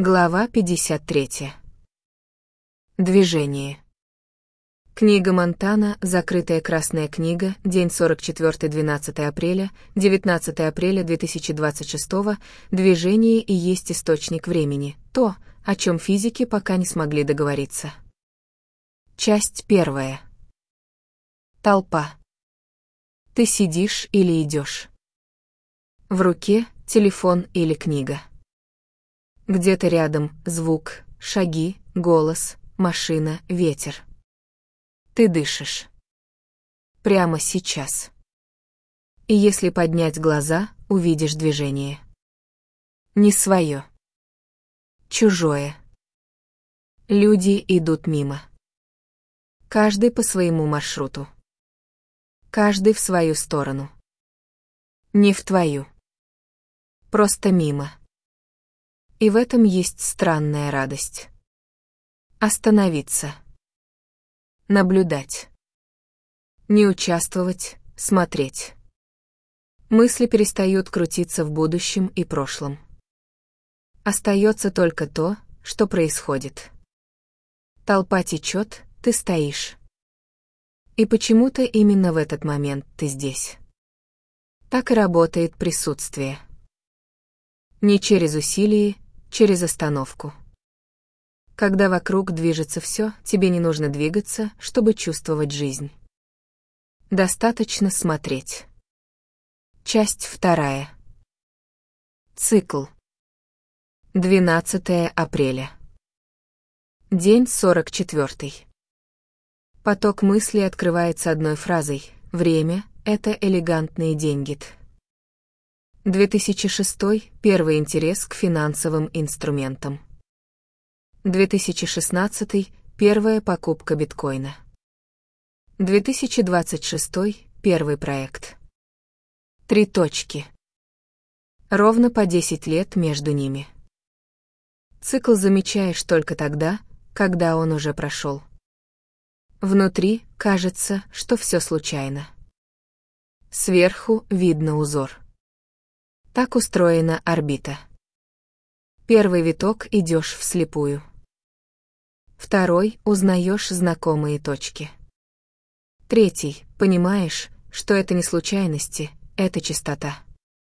Глава 53. Движение. Книга Монтана, закрытая красная книга, день 44, 12 апреля, 19 апреля 2026. Движение и есть источник времени, то, о чем физики пока не смогли договориться. Часть 1. Толпа. Ты сидишь или идешь? В руке телефон или книга. Где-то рядом звук, шаги, голос, машина, ветер. Ты дышишь. Прямо сейчас. И если поднять глаза, увидишь движение. Не свое. Чужое. Люди идут мимо. Каждый по своему маршруту. Каждый в свою сторону. Не в твою. Просто мимо. И в этом есть странная радость. Остановиться. Наблюдать. Не участвовать, смотреть. Мысли перестают крутиться в будущем и прошлом. Остается только то, что происходит. Толпа течет, ты стоишь. И почему-то именно в этот момент ты здесь. Так и работает присутствие. Не через усилие, через остановку. Когда вокруг движется все, тебе не нужно двигаться, чтобы чувствовать жизнь. Достаточно смотреть. Часть 2. Цикл. 12 апреля. День 44. Поток мыслей открывается одной фразой: «Время — это элегантные деньги». 2006. Первый интерес к финансовым инструментам. 2016. Первая покупка биткоина. 2026. Первый проект. 3 точки. Ровно по 10 лет между ними. Цикл замечаешь только тогда, когда он уже прошел. Внутри кажется, что все случайно. Сверху видно узор. Так устроена орбита. Первый виток идешь вслепую. Второй узнаешь знакомые точки. Третий понимаешь, что это не случайности, это частота.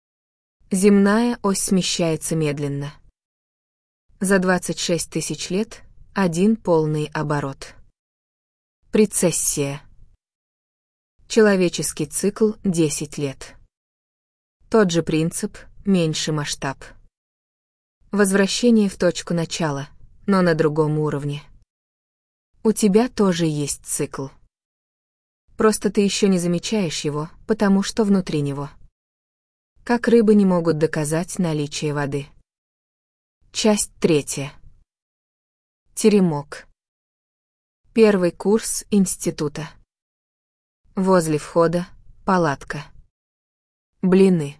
Земная ось смещается медленно. За 26 тысяч лет один полный оборот. Прецессия. Человеческий цикл 10 лет. Тот же принцип, меньший масштаб. Возвращение в точку начала, но на другом уровне. У тебя тоже есть цикл. Просто ты еще не замечаешь его, потому что внутри него. Как рыбы не могут доказать наличие воды. Часть 3. Теремок. Первый курс института. Возле входа палатка. Блины.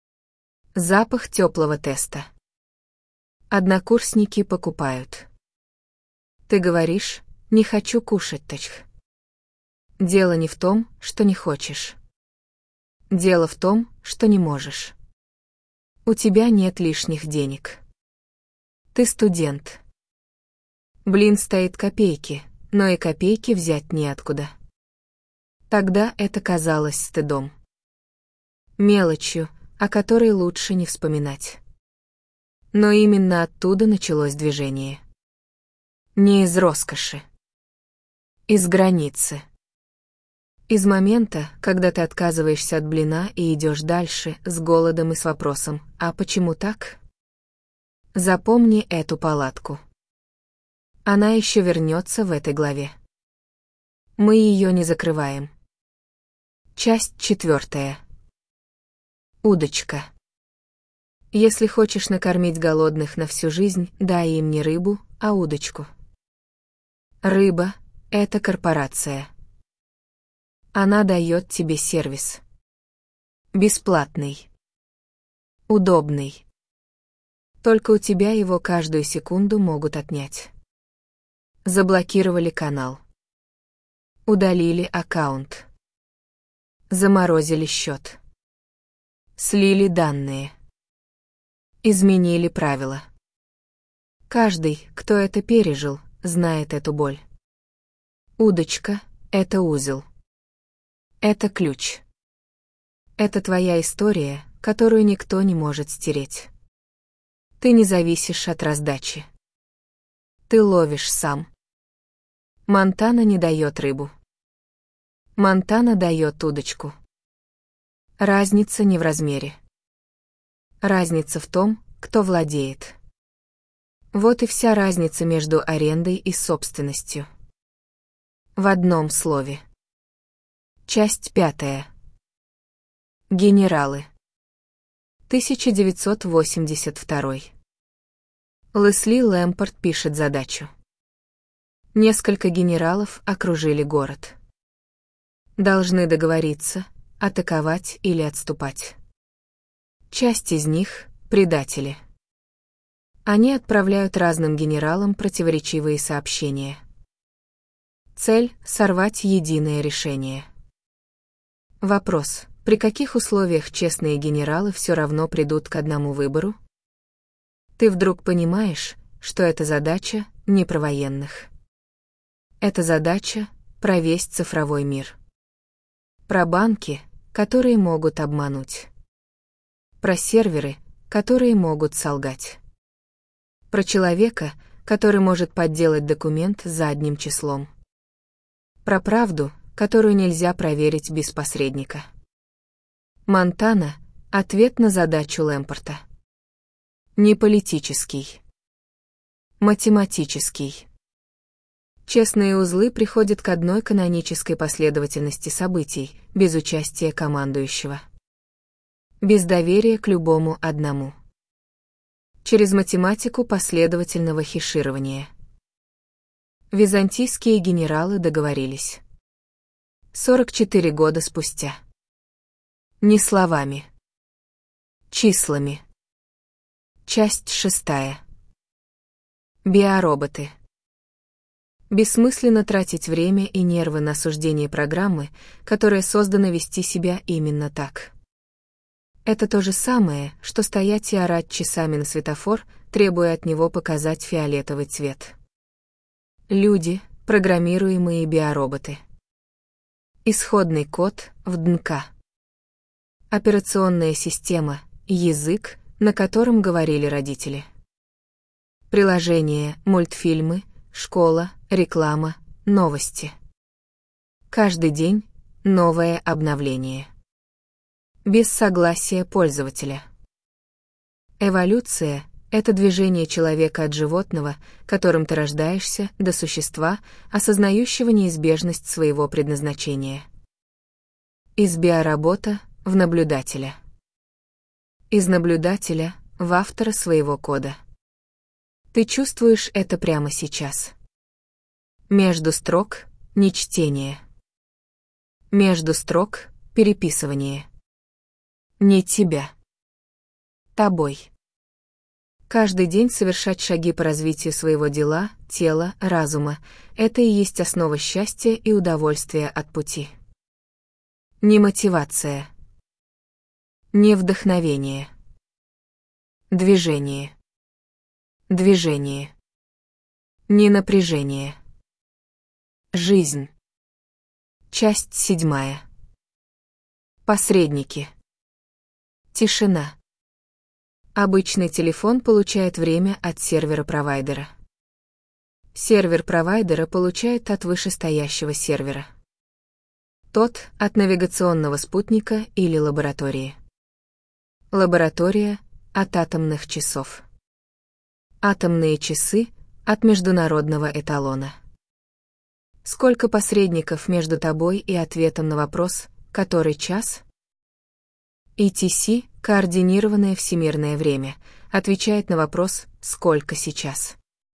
Запах теплого теста. Однокурсники покупают. Ты говоришь: «Не хочу кушать, тачх». Дело не в том, что не хочешь. Дело в том, что не можешь. У тебя нет лишних денег. Ты студент. Блин стоит копейки, но и копейки взять неоткуда. Тогда это казалось стыдом. Мелочью, о которой лучше не вспоминать. Но именно оттуда началось движение. Не из роскоши. Из границы. Из момента, когда ты отказываешься от блина и идешь дальше с голодом и с вопросом: а почему так? Запомни эту палатку. Она еще вернется в этой главе. Мы ее не закрываем. Часть 4. Удочка. Если хочешь накормить голодных на всю жизнь, дай им не рыбу, а удочку. Рыба — это корпорация. Она дает тебе сервис. Бесплатный. Удобный. Только у тебя его каждую секунду могут отнять. Заблокировали канал. Удалили аккаунт. Заморозили счет. Слили данные. Изменили правила. Каждый, кто это пережил, знает эту боль. Удочка — это узел. Это ключ. Это твоя история, которую никто не может стереть. Ты не зависишь от раздачи. Ты ловишь сам. Монтана не дает рыбу. Монтана дает удочку. Разница не в размере. Разница в том, кто владеет. Вот и вся разница между арендой и собственностью. В одном слове. Часть 5. Генералы. 1982. Лесли Лэмпорт пишет задачу. Несколько генералов окружили город. Должны договориться, атаковать или отступать. Часть из них — предатели. Они отправляют разным генералам противоречивые сообщения. Цель — сорвать единое решение. Вопрос: при каких условиях честные генералы все равно придут к одному выбору? Ты вдруг понимаешь, что эта задача не про военных. Это задача про весь цифровой мир. Про банки, которые могут обмануть. Про серверы, которые могут солгать. Про человека, который может подделать документ задним числом. Про правду, которую нельзя проверить без посредника. Монтана — ответ на задачу Лэмпорта. Не политический. Математический. Честные узлы приходят к одной канонической последовательности событий, без участия командующего. Без доверия к любому одному. Через математику последовательного хеширования. Византийские генералы договорились. 44 года спустя. Не словами. Числами. Часть 6. Биороботы. Бессмысленно тратить время и нервы на осуждение программы, которая создана вести себя именно так. Это то же самое, что стоять и орать часами на светофор, требуя от него показать фиолетовый цвет. Люди — программируемые биороботы. Исходный код в ДНК. Операционная система — язык, на котором говорили родители. Приложения, мультфильмы, школа, реклама, новости. Каждый день — новое обновление. Без согласия пользователя. Эволюция — это движение человека от животного, которым ты рождаешься, до существа, осознающего неизбежность своего предназначения. Из биоробота в наблюдателя. Из наблюдателя в автора своего кода. Ты чувствуешь это прямо сейчас. Между строк — не чтение. Между строк — переписывание. Не тебя. Тобой. Каждый день совершать шаги по развитию своего дела, тела, разума — это и есть основа счастья и удовольствия от пути. Не мотивация. Не вдохновение. Движение. Движение. Не напряжение. Жизнь. Часть 7. Посредники. Тишина. Обычный телефон получает время от сервера провайдера. Сервер провайдера получает от вышестоящего сервера. Тот — от навигационного спутника или лаборатории. Лаборатория — от атомных часов. Атомные часы — от международного эталона. Сколько посредников между тобой и ответом на вопрос «который час?» ETC, координированное всемирное время, отвечает на вопрос «сколько сейчас?».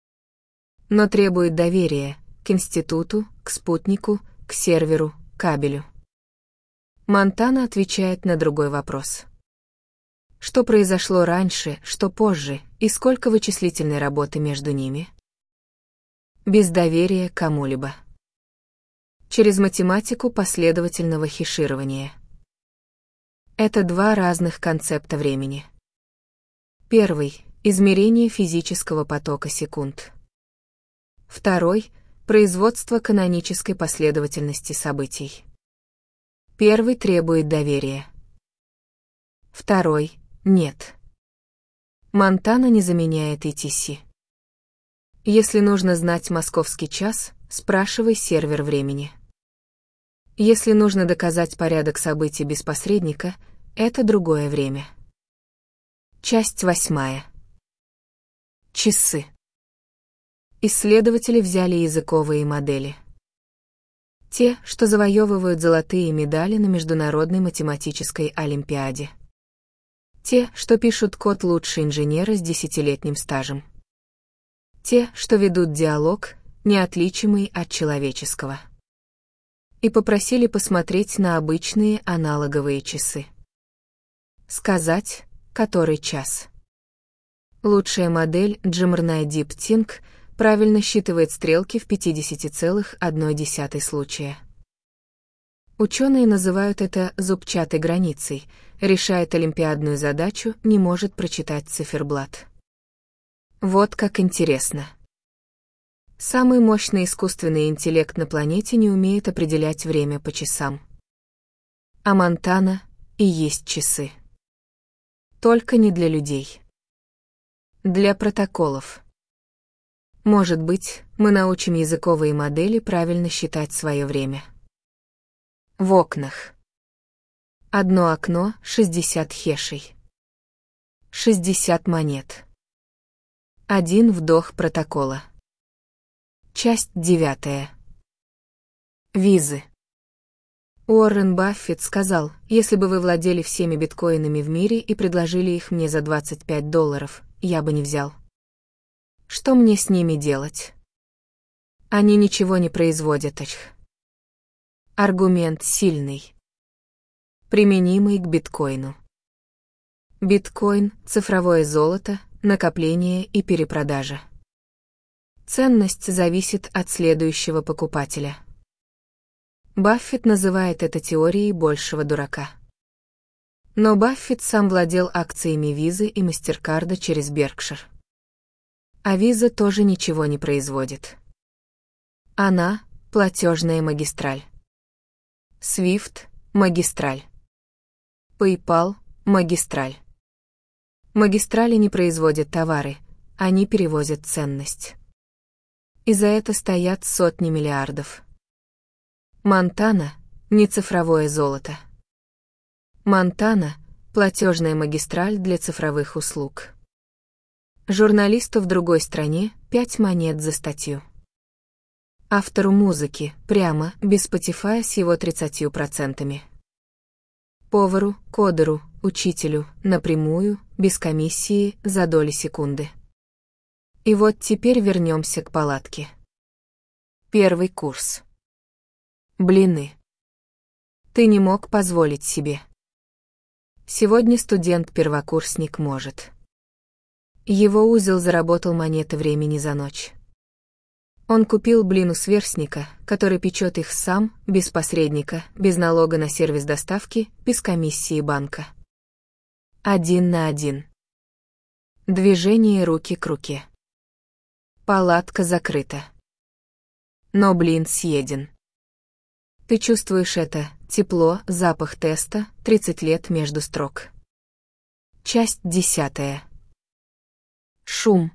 Но требует доверия к институту, к спутнику, к серверу, кабелю. Монтана отвечает на другой вопрос. Что произошло раньше, что позже, и сколько вычислительной работы между ними? Без доверия кому-либо. Через математику последовательного хеширования. Это два разных концепта времени. Первый Измерение физического потока секунд. Второй — производство канонической последовательности событий. Первый требует доверия. Второй — нет. Монтана не заменяет ETC. Если нужно знать московский час, спрашивай сервер времени. Если нужно доказать порядок событий без посредника, это другое время. Часть 8. Часы. Исследователи взяли языковые модели. Те, что завоевывают золотые медали на Международной математической олимпиаде. Те, что пишут код лучше инженера с 10-летним стажем. Те, что ведут диалог, неотличимый от человеческого. И попросили посмотреть на обычные аналоговые часы. Сказать, который час. Лучшая модель Gemini Deep Think правильно считывает стрелки в 50,1 случая. Ученые называют это зубчатой границей, решает олимпиадную задачу, не может прочитать циферблат. Вот как интересно. Самый мощный искусственный интеллект на планете не умеет определять время по часам. А Монтана и есть часы. Только не для людей. Для протоколов. Может быть, мы научим языковые модели правильно считать свое время. В окнах. Одно окно — 60 хешей. 60 монет. Один вдох протокола. Часть 9. Визы. Уоррен Баффет сказал, если бы вы владели всеми биткоинами в мире и предложили их мне за $25, я бы не взял. Что мне с ними делать? Они ничего не производят. Аргумент сильный. Применимый к биткоину. Биткоин — цифровое золото, накопление и перепродажа. Ценность зависит от следующего покупателя. Баффет называет это теорией большего дурака. Но Баффет сам владел акциями Визы и Мастеркарда через Беркшир. А Виза тоже ничего не производит. Она — платежная магистраль. Свифт — магистраль. PayPal — магистраль. Магистрали не производят товары, они перевозят ценность. И за это стоят сотни миллиардов. Монтана — не цифровое золото. Монтана — платежная магистраль для цифровых услуг. Журналисту в другой стране 5 монет за статью. Автору музыки, прямо, без Spotify с его 30%. Повару, кодеру, учителю, напрямую, без комиссии, за доли секунды. И вот теперь вернемся к палатке. Первый курс. Блины. Ты не мог позволить себе. Сегодня студент-первокурсник может. Его узел заработал монеты времени за ночь. Он купил блин у сверстника, который печет их сам, без посредника, без налога на сервис доставки, без комиссии банка. 1 на 1. Движение руки к руке. Палатка закрыта. Но блин съеден. Ты чувствуешь это, тепло, запах теста, 30 лет между строк. Часть 10. Шум.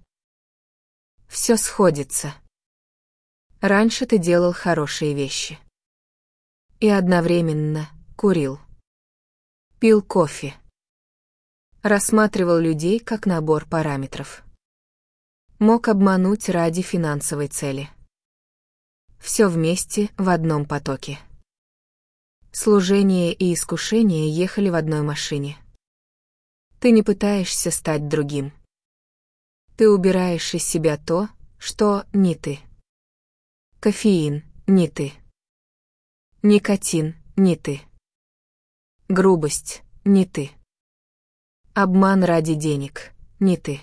Все сходится. Раньше ты делал хорошие вещи. И одновременно курил. Пил кофе. Рассматривал людей как набор параметров. Мог обмануть ради финансовой цели. Все вместе в одном потоке. Служение и искушение ехали в одной машине. Ты не пытаешься стать другим. Ты убираешь из себя то, что не ты. Кофеин — не ты. Никотин — не ты. Грубость — не ты. Обман ради денег — не ты.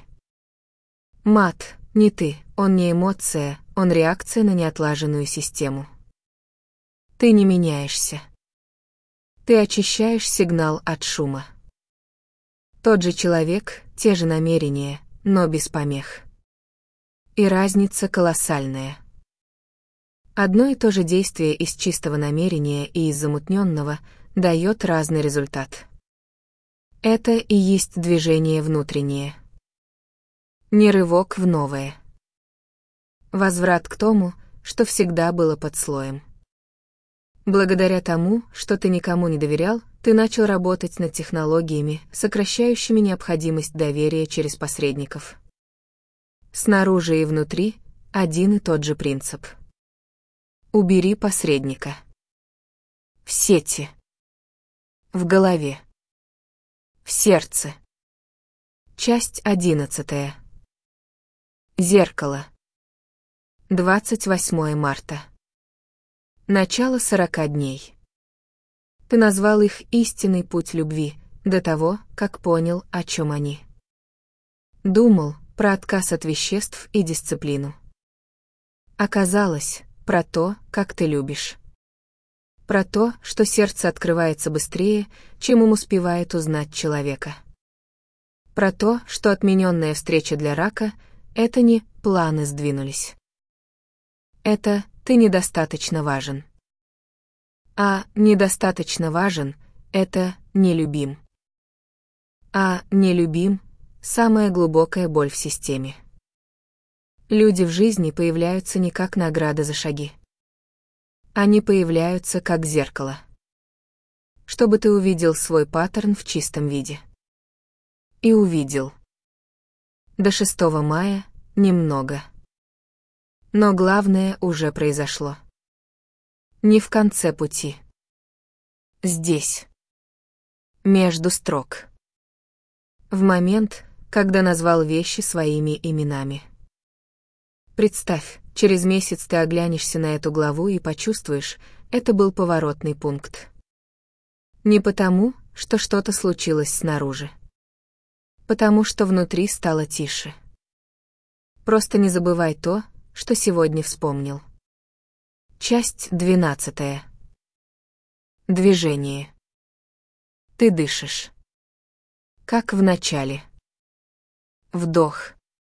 Мат — не ты, он не эмоция, он реакция на неотлаженную систему. Ты не меняешься. Ты очищаешь сигнал от шума. Тот же человек, те же намерения, но без помех. И разница колоссальная. Одно и то же действие из чистого намерения и из замутненного дает разный результат. Это и есть движение внутреннее. Не рывок в новое. Возврат к тому, что всегда было под слоем. Благодаря тому, что ты никому не доверял, ты начал работать над технологиями, сокращающими необходимость доверия через посредников. Снаружи и внутри один и тот же принцип. Убери посредника. В сети. В голове. В сердце. Часть 11. Зеркало. 28 марта. Начало 40 дней. Ты назвал их истинный путь любви, до того, как понял, о чем они. Думал про отказ от веществ и дисциплину. Оказалось, про то, как ты любишь. Про то, что сердце открывается быстрее, чем ум успевает узнать человека. Про то, что отмененная встреча для рака — это не планы сдвинулись. Это ты недостаточно важен. А недостаточно важен — это нелюбим. А нелюбим — самая глубокая боль в системе. Люди в жизни появляются не как награда за шаги. Они появляются как зеркало. Чтобы ты увидел свой паттерн в чистом виде. И увидел. До 6 мая немного. Но главное уже произошло. Не в конце пути. Здесь. Между строк. В момент, когда назвал вещи своими именами. Представь, через месяц ты оглянешься на эту главу и почувствуешь, это был поворотный пункт. Не потому, что что-то случилось снаружи. Потому что внутри стало тише. Просто не забывай то, что сегодня вспомнил. Часть 12. Движение. Ты дышишь. Как в начале. Вдох.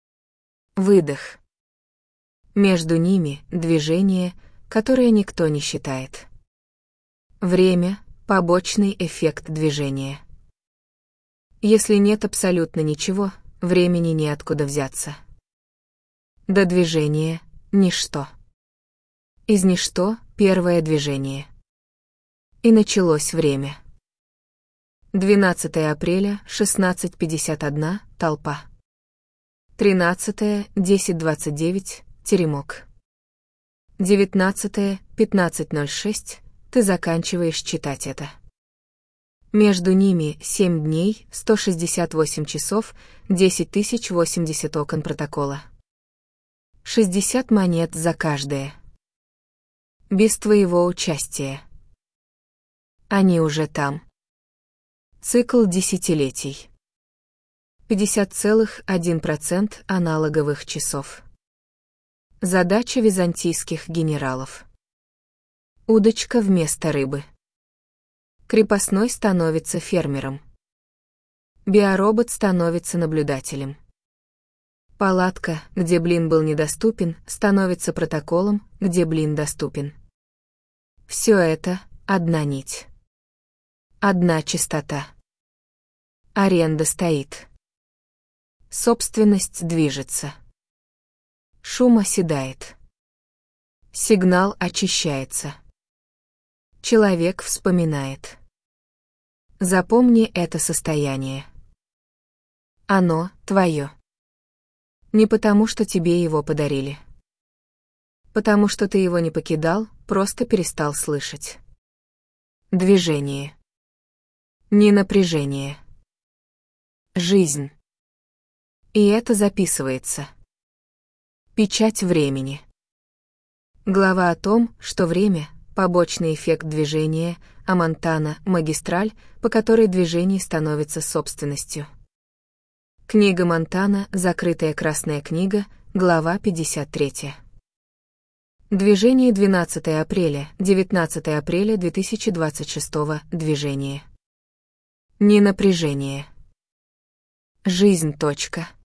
Выдох. Между ними движение, которое никто не считает. Время — побочный эффект движения. Если нет абсолютно ничего, времени неоткуда взяться. До движения — ничто. Из ничто — первое движение. И началось время. 12 апреля, 16:51, толпа. 13, 10:29, теремок. 19, 15:06, ты заканчиваешь читать это. Между ними 7 дней, 168 часов, 10 080 окон протокола. 60 монет за каждое. Без твоего участия. Они уже там. Цикл десятилетий. 50,1% аналоговых часов. Задача византийских генералов. Удочка вместо рыбы. Крепостной становится фермером. Биоробот становится наблюдателем. Палатка, где блин был недоступен, становится протоколом, где блин доступен. Все это — одна нить. Одна частота. Аренда стоит. Собственность движется. Шум оседает. Сигнал очищается. Человек вспоминает. Запомни это состояние. Оно твое. Не потому, что тебе его подарили. Потому что ты его не покидал, просто перестал слышать. Движение. Не напряжение. Жизнь. И это записывается. Печать времени. Глава о том, что время — побочный эффект движения, а Монтана — магистраль, по которой движение становится собственностью. Книга Монтана, закрытая красная книга, глава 53. Движение 12 апреля, 19 апреля 2026. Движение. Не напряжение. Жизнь.